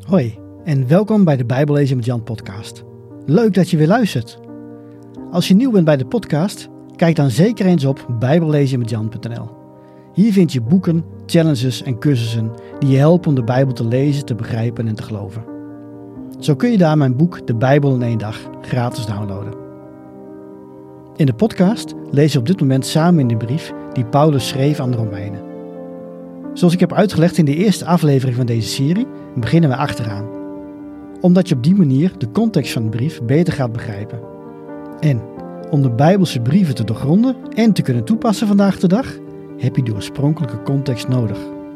Hoi en welkom bij de Bijbellezen met Jan podcast. Leuk dat je weer luistert. Als je nieuw bent bij de podcast, kijk dan zeker eens op bijbellezenmetjan.nl. Hier vind je boeken, challenges en cursussen die je helpen om de Bijbel te lezen, te begrijpen en te geloven. Zo kun je daar mijn boek De Bijbel in 1 dag gratis downloaden. In de podcast lezen we op dit moment samen in de brief die Paulus schreef aan de Romeinen. Zoals ik heb uitgelegd in de eerste aflevering van deze serie, beginnen we achteraan. Omdat je op die manier de context van de brief beter gaat begrijpen. En om de Bijbelse brieven te doorgronden en te kunnen toepassen vandaag de dag, heb je de oorspronkelijke context nodig.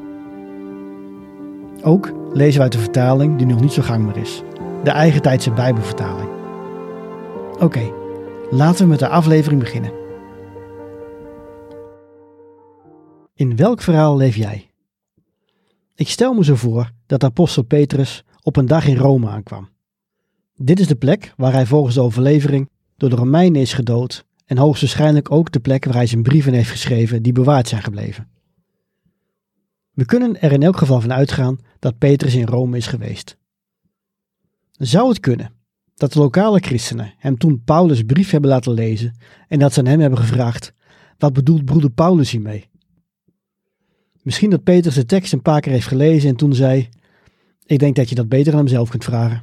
Ook lezen we uit de vertaling die nog niet zo gangbaar is. De Eigentijdse Bijbelvertaling. Oké, laten we met de aflevering beginnen. In welk verhaal leef jij? Ik stel me zo voor dat apostel Petrus op een dag in Rome aankwam. Dit is de plek waar hij volgens de overlevering door de Romeinen is gedood en hoogstwaarschijnlijk ook de plek waar hij zijn brieven heeft geschreven die bewaard zijn gebleven. We kunnen er in elk geval van uitgaan dat Petrus in Rome is geweest. Zou het kunnen dat de lokale christenen hem toen Paulus' brief hebben laten lezen en dat ze aan hem hebben gevraagd: wat bedoelt broeder Paulus hiermee? Misschien dat Petrus de tekst een paar keer heeft gelezen en toen zei: ik denk dat je dat beter aan hem zelf kunt vragen.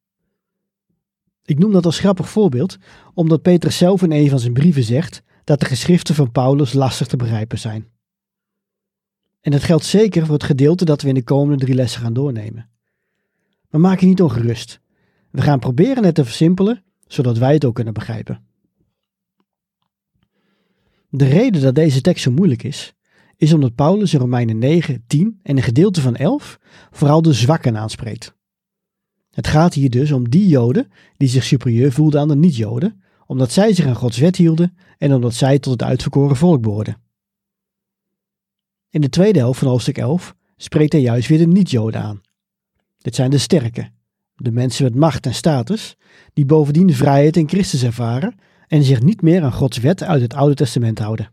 Ik noem dat als grappig voorbeeld, omdat Petrus zelf in een van zijn brieven zegt dat de geschriften van Paulus lastig te begrijpen zijn. En dat geldt zeker voor het gedeelte dat we in de komende 3 lessen gaan doornemen. Maar maak je niet ongerust. We gaan proberen het te versimpelen, zodat wij het ook kunnen begrijpen. De reden dat deze tekst zo moeilijk is omdat Paulus in Romeinen 9, 10 en een gedeelte van 11 vooral de zwakken aanspreekt. Het gaat hier dus om die Joden die zich superieur voelden aan de niet-Joden, omdat zij zich aan Gods wet hielden en omdat zij tot het uitverkoren volk behoorden. In de tweede helft van hoofdstuk 11 spreekt hij juist weer de niet-Joden aan. Dit zijn de sterken, de mensen met macht en status, die bovendien vrijheid in Christus ervaren en zich niet meer aan Gods wet uit het Oude Testament houden.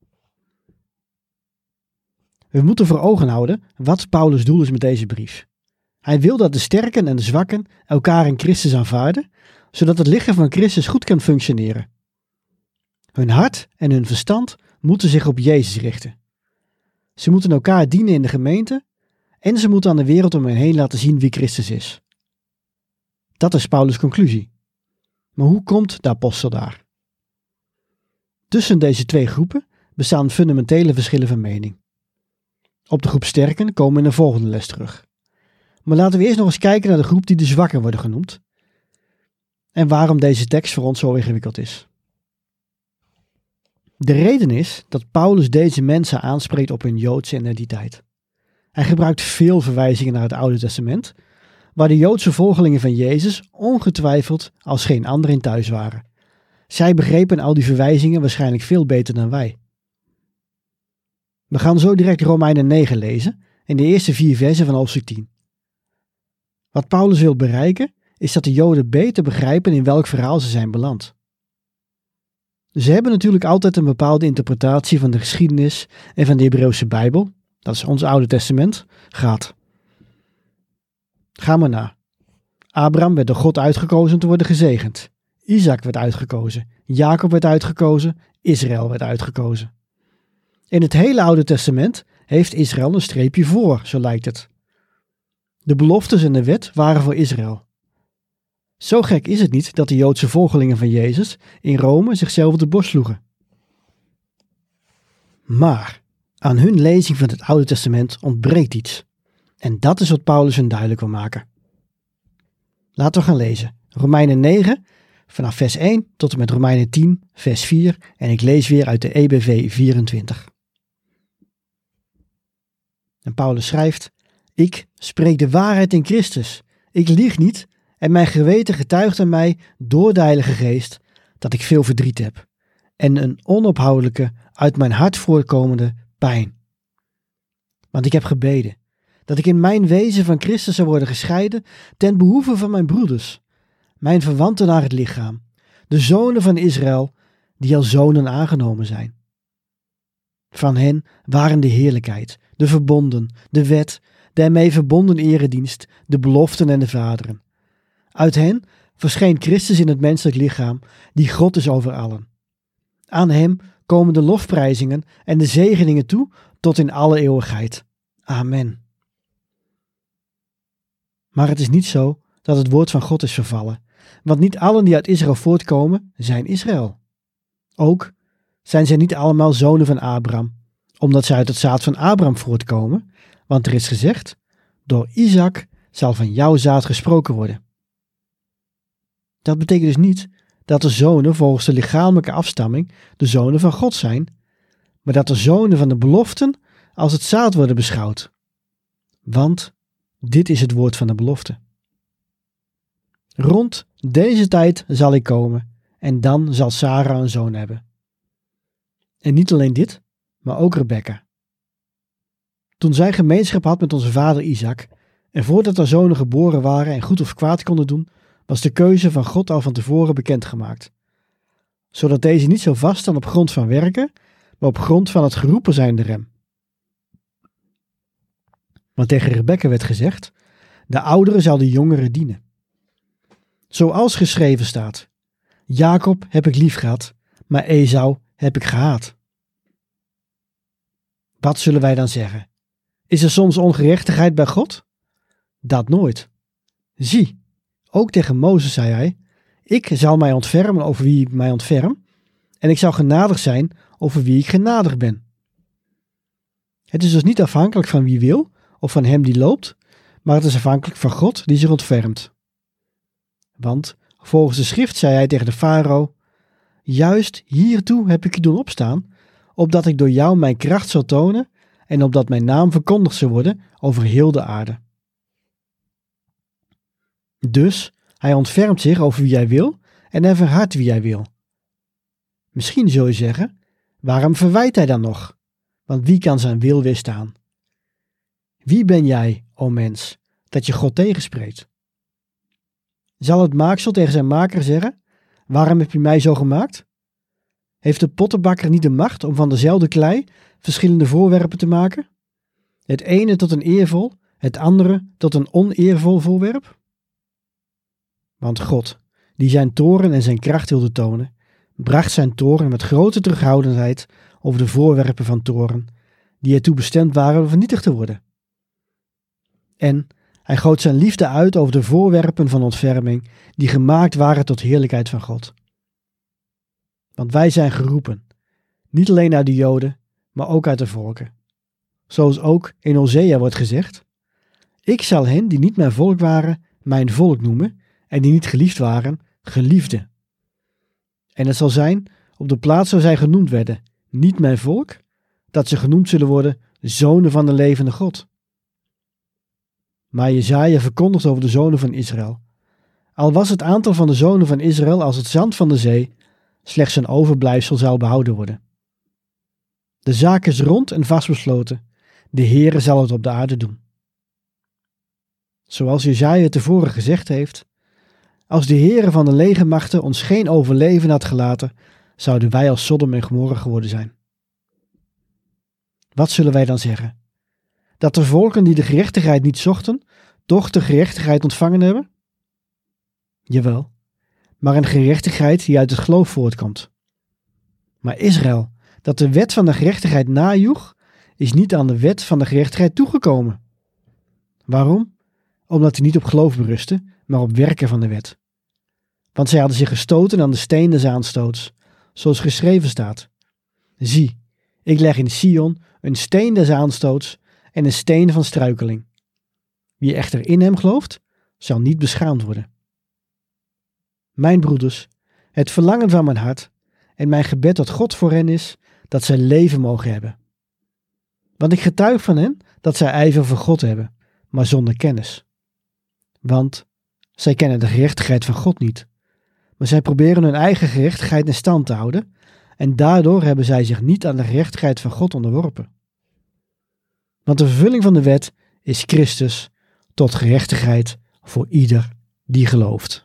We moeten voor ogen houden wat Paulus' doel is met deze brief. Hij wil dat de sterken en de zwakken elkaar in Christus aanvaarden, zodat het lichaam van Christus goed kan functioneren. Hun hart en hun verstand moeten zich op Jezus richten. Ze moeten elkaar dienen in de gemeente en ze moeten aan de wereld om hen heen laten zien wie Christus is. Dat is Paulus' conclusie. Maar hoe komt de apostel daar? Tussen deze 2 groepen bestaan fundamentele verschillen van mening. Op de groep sterken komen we in de volgende les terug. Maar laten we eerst nog eens kijken naar de groep die de zwakken worden genoemd. En waarom deze tekst voor ons zo ingewikkeld is. De reden is dat Paulus deze mensen aanspreekt op hun Joodse identiteit. Hij gebruikt veel verwijzingen naar het Oude Testament, waar de Joodse volgelingen van Jezus ongetwijfeld als geen ander in thuis waren. Zij begrepen al die verwijzingen waarschijnlijk veel beter dan wij. We gaan zo direct Romeinen 9 lezen in de eerste 4 versen van hoofdstuk 10. Wat Paulus wil bereiken is dat de Joden beter begrijpen in welk verhaal ze zijn beland. Ze hebben natuurlijk altijd een bepaalde interpretatie van de geschiedenis en van de Hebreeuwse Bijbel, dat is ons Oude Testament, gehad. Ga maar na. Abraham werd door God uitgekozen om te worden gezegend. Isaac werd uitgekozen. Jacob werd uitgekozen. Israël werd uitgekozen. In het hele Oude Testament heeft Israël een streepje voor, zo lijkt het. De beloftes en de wet waren voor Israël. Zo gek is het niet dat de Joodse volgelingen van Jezus in Rome zichzelf op de borst sloegen. Maar aan hun lezing van het Oude Testament ontbreekt iets. En dat is wat Paulus hun duidelijk wil maken. Laten we gaan lezen. Romeinen 9, vanaf vers 1 tot en met Romeinen 10, vers 4. En ik lees weer uit de EBV 24. En Paulus schrijft: ik spreek de waarheid in Christus. Ik lieg niet en mijn geweten getuigt aan mij door de Heilige Geest dat ik veel verdriet heb en een onophoudelijke, uit mijn hart voortkomende pijn. Want ik heb gebeden dat ik in mijn wezen van Christus zou worden gescheiden ten behoeve van mijn broeders, mijn verwanten naar het lichaam, de zonen van Israël die als zonen aangenomen zijn. Van hen waren de heerlijkheid, de verbonden, de wet, de ermee verbonden eredienst, de beloften en de vaderen. Uit hen verscheen Christus in het menselijk lichaam, die God is over allen. Aan hem komen de lofprijzingen en de zegeningen toe tot in alle eeuwigheid. Amen. Maar het is niet zo dat het woord van God is vervallen, want niet allen die uit Israël voortkomen zijn Israël. Ook zijn zij niet allemaal zonen van Abraham, omdat zij uit het zaad van Abraham voortkomen, want er is gezegd, door Isaac zal van jouw zaad gesproken worden. Dat betekent dus niet dat de zonen volgens de lichamelijke afstamming de zonen van God zijn, maar dat de zonen van de beloften als het zaad worden beschouwd. Want dit is het woord van de belofte. Rond deze tijd zal ik komen en dan zal Sara een zoon hebben. En niet alleen dit, maar ook Rebekka. Toen zij gemeenschap had met onze vader Isaac en voordat haar zonen geboren waren en goed of kwaad konden doen, was de keuze van God al van tevoren bekendgemaakt. Zodat deze niet zo vast staan op grond van werken, maar op grond van het geroepen zijn door hem. Want tegen Rebekka werd gezegd, de oudere zal de jongere dienen. Zoals geschreven staat, Jacob heb ik lief gehad, maar Esau heb ik gehaat. Wat zullen wij dan zeggen? Is er soms ongerechtigheid bij God? Dat nooit. Zie, ook tegen Mozes zei hij, ik zal mij ontfermen over wie ik mij ontferm, en ik zal genadig zijn over wie ik genadig ben. Het is dus niet afhankelijk van wie wil, of van hem die loopt, maar het is afhankelijk van God die zich ontfermt. Want volgens de schrift zei hij tegen de farao, juist hiertoe heb ik je doen opstaan, opdat ik door jou mijn kracht zal tonen en opdat mijn naam verkondigd zal worden over heel de aarde. Dus hij ontfermt zich over wie hij wil en hij verhardt wie hij wil. Misschien zul je zeggen, waarom verwijt hij dan nog? Want wie kan zijn wil weerstaan? Wie ben jij, o mens, dat je God tegenspreekt? Zal het maaksel tegen zijn maker zeggen, waarom heb je mij zo gemaakt? Heeft de pottenbakker niet de macht om van dezelfde klei verschillende voorwerpen te maken? Het ene tot een eervol, het andere tot een oneervol voorwerp? Want God, die zijn toorn en zijn kracht wilde tonen, bracht zijn toorn met grote terughoudendheid over de voorwerpen van toorn, die ertoe bestemd waren vernietigd te worden. En hij goot zijn liefde uit over de voorwerpen van ontferming, die gemaakt waren tot heerlijkheid van God. Want wij zijn geroepen, niet alleen uit de Joden, maar ook uit de volken. Zoals ook in Hosea wordt gezegd, ik zal hen die niet mijn volk waren, mijn volk noemen, en die niet geliefd waren, geliefde. En het zal zijn, op de plaats waar zij genoemd werden, niet mijn volk, dat ze genoemd zullen worden, zonen van de levende God. Maar Jesaja verkondigt over de zonen van Israël. Al was het aantal van de zonen van Israël als het zand van de zee, slechts een overblijfsel zou behouden worden. De zaak is rond en vastbesloten. De Heere zal het op de aarde doen. Zoals Jesaja tevoren gezegd heeft, als de Heere van de legermachten ons geen overleven had gelaten, zouden wij als Sodom en Gomorra geworden zijn. Wat zullen wij dan zeggen? Dat de volken die de gerechtigheid niet zochten, toch de gerechtigheid ontvangen hebben? Jawel, maar een gerechtigheid die uit het geloof voortkomt. Maar Israël, dat de wet van de gerechtigheid najoeg, is niet aan de wet van de gerechtigheid toegekomen. Waarom? Omdat hij niet op geloof berustte, maar op werken van de wet. Want zij hadden zich gestoten aan de steen des aanstoots, zoals geschreven staat. Zie, ik leg in Sion een steen des aanstoots en een steen van struikeling. Wie echter in hem gelooft, zal niet beschaamd worden. Mijn broeders, het verlangen van mijn hart en mijn gebed tot God voor hen is, dat zij leven mogen hebben. Want ik getuig van hen dat zij ijver voor God hebben, maar zonder kennis. Want zij kennen de gerechtigheid van God niet, maar zij proberen hun eigen gerechtigheid in stand te houden en daardoor hebben zij zich niet aan de gerechtigheid van God onderworpen. Want de vervulling van de wet is Christus tot gerechtigheid voor ieder die gelooft.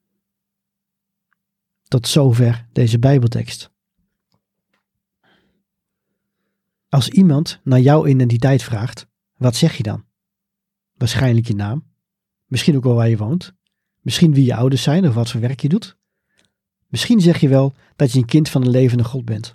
Tot zover deze Bijbeltekst. Als iemand naar jouw identiteit vraagt, wat zeg je dan? Waarschijnlijk je naam. Misschien ook wel waar je woont. Misschien wie je ouders zijn of wat voor werk je doet. Misschien zeg je wel dat je een kind van een levende God bent.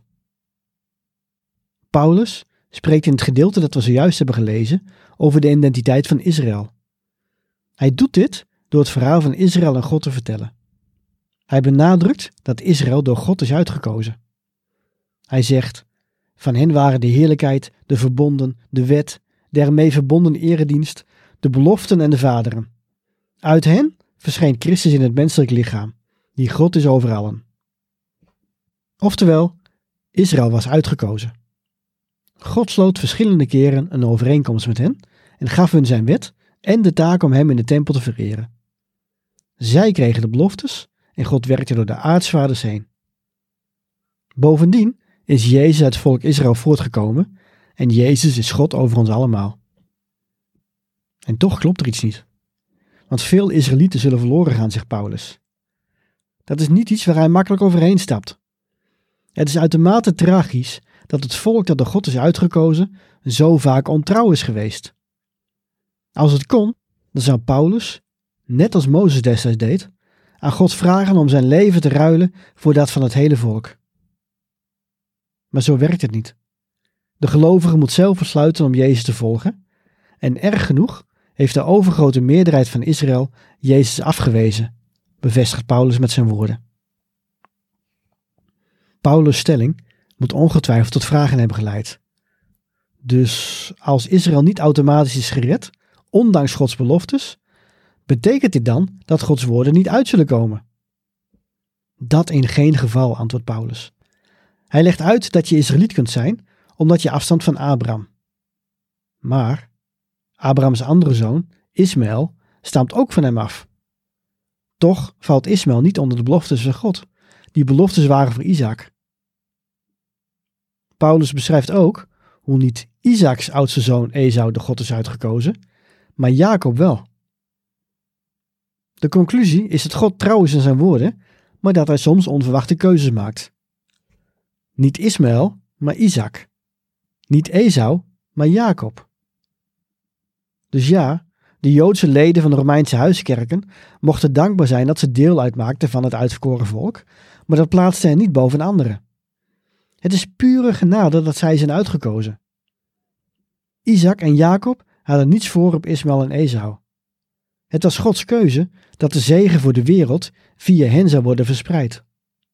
Paulus spreekt in het gedeelte dat we zojuist hebben gelezen over de identiteit van Israël. Hij doet dit door het verhaal van Israël en God te vertellen. Hij benadrukt dat Israël door God is uitgekozen. Hij zegt, van hen waren de heerlijkheid, de verbonden, de wet, de ermee verbonden eredienst, de beloften en de vaderen. Uit hen verscheen Christus in het menselijk lichaam, die God is over allen. Oftewel, Israël was uitgekozen. God sloot verschillende keren een overeenkomst met hen en gaf hun zijn wet en de taak om hem in de tempel te vereren. Zij kregen de beloftes en God werkte door de aartsvaders heen. Bovendien is Jezus uit het volk Israël voortgekomen en Jezus is God over ons allemaal. En toch klopt er iets niet. Want veel Israëlieten zullen verloren gaan, zegt Paulus. Dat is niet iets waar hij makkelijk overheen stapt. Het is uitermate tragisch dat het volk dat door God is uitgekozen zo vaak ontrouw is geweest. Als het kon, dan zou Paulus, net als Mozes destijds deed, aan God vragen om zijn leven te ruilen voor dat van het hele volk. Maar zo werkt het niet. De gelovige moet zelf besluiten om Jezus te volgen en erg genoeg heeft de overgrote meerderheid van Israël Jezus afgewezen, bevestigt Paulus met zijn woorden. Paulus' stelling moet ongetwijfeld tot vragen hebben geleid. Dus als Israël niet automatisch is gered, ondanks Gods beloftes, betekent dit dan dat Gods woorden niet uit zullen komen? Dat in geen geval, antwoordt Paulus. Hij legt uit dat je Israëliet kunt zijn, omdat je afstamt van Abraham. Maar Abrahams andere zoon, Ismaël, stamt ook van hem af. Toch valt Ismaël niet onder de beloftes van God. Die beloftes waren voor Isaac. Paulus beschrijft ook hoe niet Isaaks oudste zoon Esau door God is uitgekozen, maar Jacob wel. De conclusie is dat God trouw is in zijn woorden, maar dat hij soms onverwachte keuzes maakt. Niet Ismaël, maar Isaac. Niet Esau, maar Jacob. Dus ja, de Joodse leden van de Romeinse huiskerken mochten dankbaar zijn dat ze deel uitmaakten van het uitverkoren volk, maar dat plaatste hen niet boven anderen. Het is pure genade dat zij zijn uitgekozen. Isaac en Jacob hadden niets voor op Ismaël en Esau. Het was Gods keuze dat de zegen voor de wereld via hen zou worden verspreid.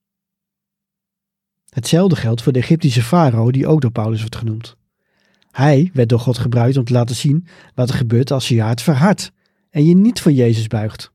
Hetzelfde geldt voor de Egyptische farao die ook door Paulus wordt genoemd. Hij werd door God gebruikt om te laten zien wat er gebeurt als je je hart verhardt en je niet voor Jezus buigt.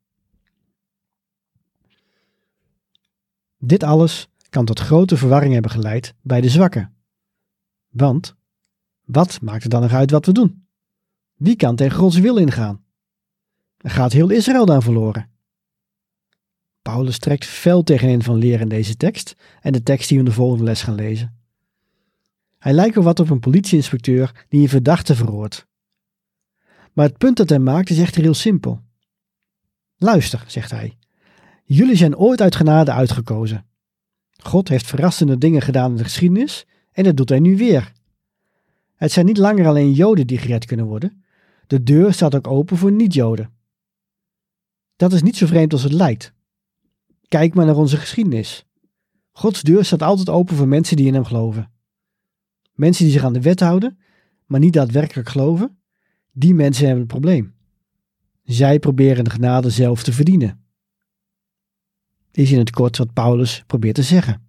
Dit alles kan tot grote verwarring hebben geleid bij de zwakken. Want, wat maakt het dan nog uit wat we doen? Wie kan tegen Gods wil ingaan? Er gaat heel Israël dan verloren. Paulus trekt fel tegen hen van leren in deze tekst en de tekst die we in de volgende les gaan lezen. Hij lijkt wel wat op een politieinspecteur die een verdachte verhoort. Maar het punt dat hij maakt is echter heel simpel. Luister, zegt hij. Jullie zijn ooit uit genade uitgekozen. God heeft verrassende dingen gedaan in de geschiedenis en dat doet hij nu weer. Het zijn niet langer alleen Joden die gered kunnen worden. De deur staat ook open voor niet-Joden. Dat is niet zo vreemd als het lijkt. Kijk maar naar onze geschiedenis. Gods deur staat altijd open voor mensen die in hem geloven. Mensen die zich aan de wet houden, maar niet daadwerkelijk geloven, die mensen hebben een probleem. Zij proberen de genade zelf te verdienen. Is in het kort wat Paulus probeert te zeggen.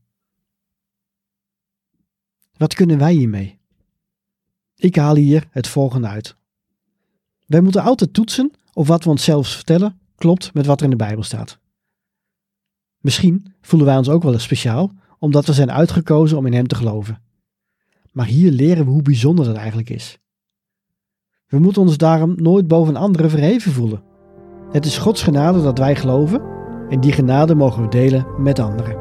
Wat kunnen wij hiermee? Ik haal hier het volgende uit. Wij moeten altijd toetsen of wat we onszelf vertellen klopt met wat er in de Bijbel staat. Misschien voelen wij ons ook wel eens speciaal, omdat we zijn uitgekozen om in hem te geloven. Maar hier leren we hoe bijzonder dat eigenlijk is. We moeten ons daarom nooit boven anderen verheven voelen. Het is Gods genade dat wij geloven en die genade mogen we delen met anderen.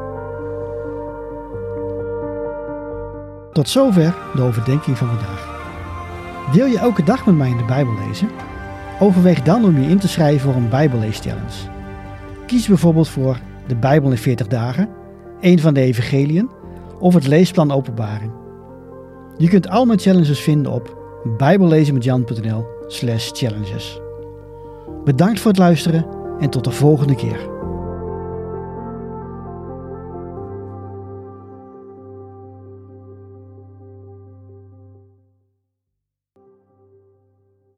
Tot zover de overdenking van vandaag. Wil je elke dag met mij in de Bijbel lezen? Overweeg dan om je in te schrijven voor een Bijbelleeschallenge. Kies bijvoorbeeld voor de Bijbel in 40 dagen, een van de evangeliën of het leesplan Openbaring. Je kunt al mijn challenges vinden op bijbellezenmetjan.nl www.bijbelschoolleer.nl/challenges. Bedankt voor het luisteren en tot de volgende keer.